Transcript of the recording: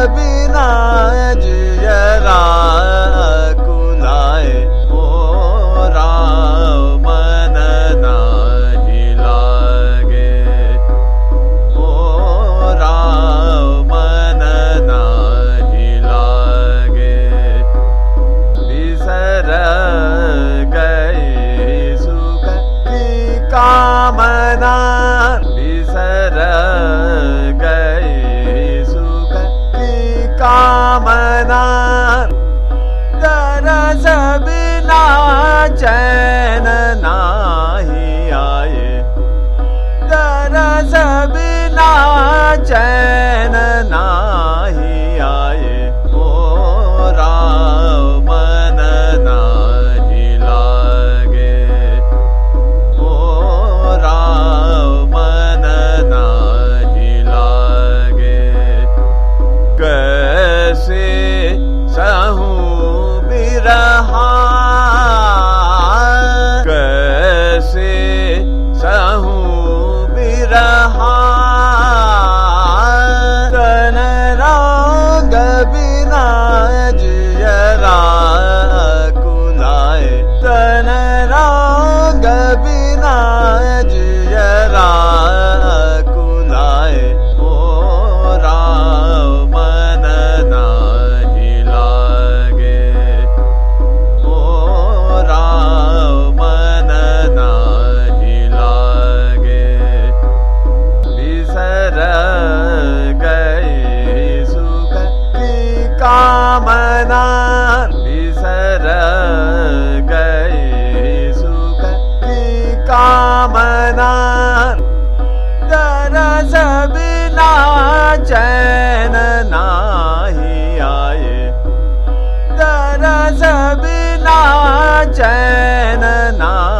बिना जियरा कुलाए मोरा मन नाही लागे मोरा मन नाही लागे बिसर गई सुख की कामना बिसर गई सुख की कामना तरस बिना चैन नाही आए तरस बिना चैन नाही आए मोरा मन नाही लागे मोरा मन नाही लागे कैसे सहूं बिरहा कैसे सहूं बिरहा तन रंग बिना जियरा कुलाए तन रंग बिना जियरा कुलाए मोरा मन नाही लागे मोरा मन नाही लागे बिसर गई सुख की कामना बिसर गई सुख की कामना तरस बिना चैन नाही आए तरस बिना चैन नाही